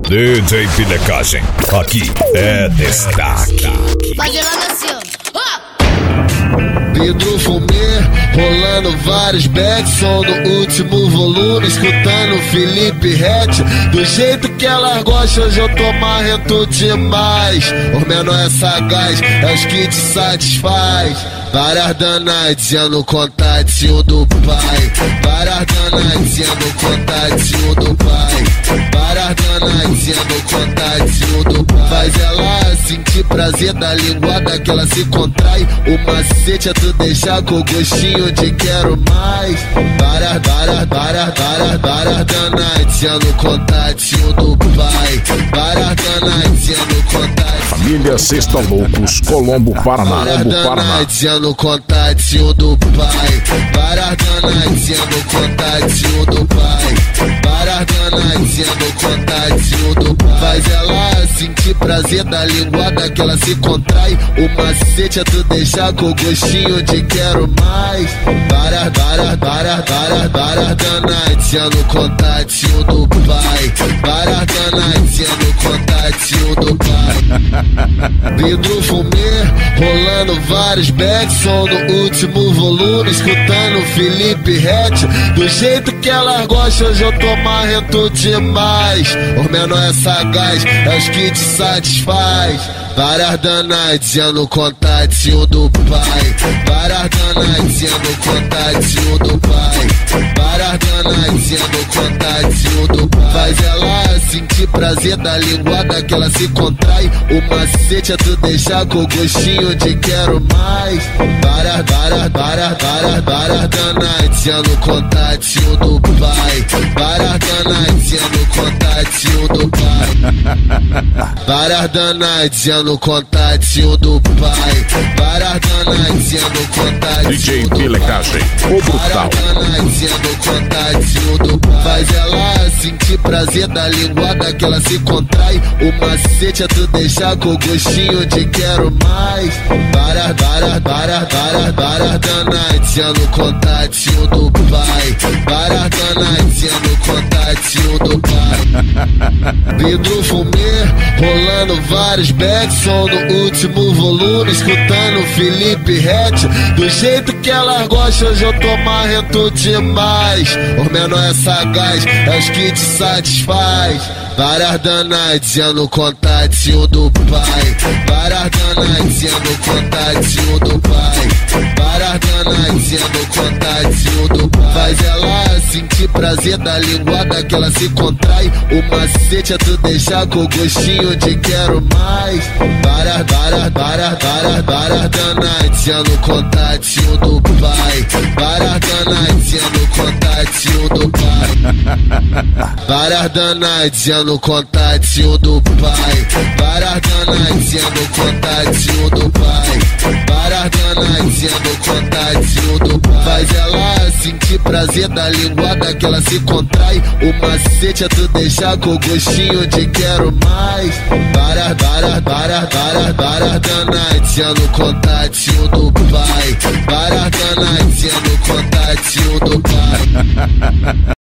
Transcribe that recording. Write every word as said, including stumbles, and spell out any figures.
D J Pilecagem, aqui é destaque. Vai gelando assim, ó. Vidro fumê, rolando vários backs, som no último volume, escutando Felipe Rett. Do jeito que elas gostam, hoje eu tô marrento demais. O menor é sagaz, é os que te satisfaz. Várias danadinhas no contatinho do pai. Várias danadinhas no contatinho do pai. Várias danadinhas no contatinho do pai. Faz ela sentir prazer da linguada que ela se contrai. O macete é tu deixar com gostinho de quero mais. Várias, várias, várias, várias, várias danadinhas no contatinho do pai. Várias danadinhas no contatinho. Família Sexta Loucos, Colombo, Paraná. Várias Colombo, Paraná. danadinhas no contatinho do pai. Várias danadinhas no contatinho do pai. Várias danadinhas no contatinho do pai. Faz ela sentir prazer da linguada que ela se contrai. O macete é tu deixar com gostinho de quero mais. Várias, várias, várias, várias, várias danadinhas no contatinho do pai. Várias danadinhas no contatinho do pai. Vidro fumê, rolando vários backs, som no último volume, escutando Felipe Rett. Do jeito que elas gostam, hoje eu tô marrento demais. O menor é sagaz, é os que te satisfaz. Várias danadinhas no contatinho do pai. Várias danadinhas no contatinho do pai. Várias danadinhas no contatinho do pai. Faz ela sentir prazer da linguada que ela se contrai. O macete é tu deixar com gostinho de quero mais. Várias, várias, várias, várias, várias danadinhas no contatinho do pai. Várias danadinhas no contatinho do pai. Várias danadinhas no contatinho do pai. Várias danadinhas no contatinho D J do pai. Pilecagem, o brutal. Várias danadinhas no contatinho do pai. Faz ela sentir prazer da linguada que ela se contrai. O macete é tu deixar com gostinho de quero mais. Várias, várias, várias, várias, várias danadinhas no contatinho do pai. Várias danadinhas no contatinho do pai. Vidro fumê, rolando vários backs, som no último volume, escutando Felipe Rett. Do jeito que elas gostam, hoje eu tô marrento demais. O menor é sagaz, é os que te satisfaz. Várias danadinhas no contatinho do pai. Várias danadinhas no contatinho do pai. Várias danadinhas no contatinho do pai. Faz ela sentir prazer da linguada que ela se contrai. O macete é tu deixar com gostinho de quero mais. Várias, várias, várias, várias, várias danadinhas no contatinho do pai. Várias danadinhas no contatinho do pai. Várias danadinhas no contatinho do pai. Várias danadinhas no contatinho do pai. Várias danadinhas no contatinho do pai. Faz ela sentir prazer da linguada que ela se contrai. O macete é tu deixar com gostinho de quero mais. Várias, várias, várias, várias, várias danadinhas no contatinho do pai. Várias danadinhas no contatinho do pai.